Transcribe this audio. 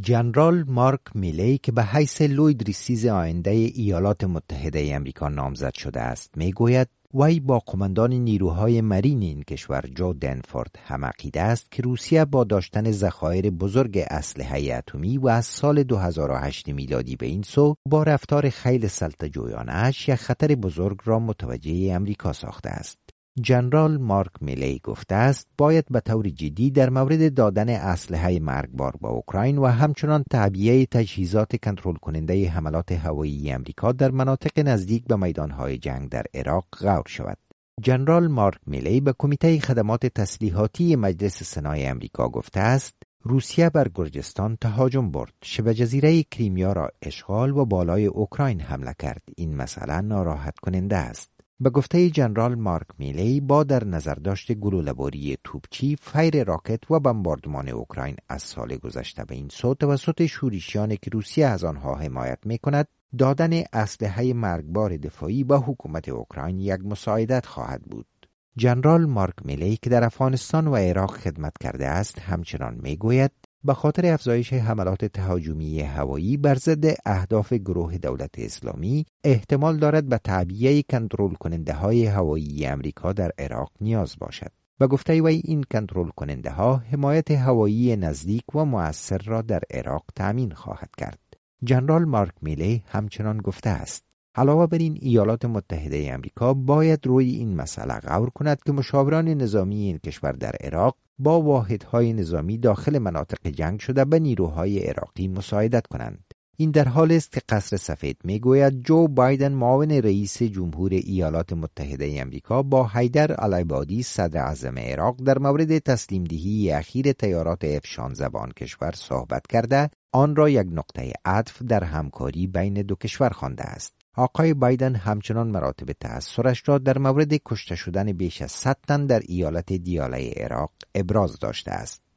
جنرال مارک میلی که به حیث لوید ریسیز آینده ایالات متحده آمریکا نامزد شده است میگوید وی با قماندان نیروهای مرین این کشور جو دنفورد هم عقیده است که روسیه با داشتن ذخایر بزرگ اسلحه اتمی و از سال 2008 میلادی به این سو با رفتار خیلی سلطه‌جویانه‌اش یک خطر بزرگ را متوجه امریکا ساخته است. جنرال مارک میلی گفته است باید به طور جدی در مورد دادن اسلحه مرگبار به اوکراین و همچنان تعبیه تجهیزات کنترل کننده حملات هوایی امریکا در مناطق نزدیک به میدانهای جنگ در عراق غور شود. جنرال مارک میلی به کمیته خدمات تسلیحاتی مجلس سنای امریکا گفته است روسیه بر گرجستان تهاجم برد، شبه جزیره کریمیا را اشغال و بالای اوکراین حمله کرد. این مسئله ناراحت کننده است. به گفته جنرال مارک میلی با در نظر داشت گلوله‌باری توپچی، فیر راکت و بمباردمان اوکراین از سال گذشته به این سو توسط شورشیانی که روسیه از آنها حمایت می‌کند، دادن اسلحه مرگبار دفاعی به حکومت اوکراین یک مساعدت خواهد بود. جنرال مارک میلی که در افغانستان و عراق خدمت کرده است همچنان میگوید به خاطر افزایش حملات تهاجمی هوایی بر ضد اهداف گروه دولت اسلامی احتمال دارد به تعبیه کنترل کننده های هوایی امریکا در عراق نیاز باشد. به گفته وی این کنترل کننده ها حمایت هوایی نزدیک و مؤثر را در عراق تأمین خواهد کرد. جنرال مارک میلی همچنان گفته است علاوه بر این ایالات متحده آمریکا باید روی این مسئله غور کند که مشاوران نظامی این کشور در عراق با واحدهای نظامی داخل مناطق جنگ شده به نیروهای عراقی مساعدت کنند. این در حالی است که قصر سفید میگوید جو بایدن معاون رئیس جمهور ایالات متحده آمریکا با حیدر العبادی صدر اعظم عراق در مورد تسلیم دهی اخیر طیارات F-16 به آن کشور صحبت کرده آن را یک نقطه عطف در همکاری بین دو کشور خوانده است. آقای بایدن همچنان مراتب تأثرش را در مورد کشته شدن بیش از 100 تن در ایالت دیاله عراق ابراز داشته است.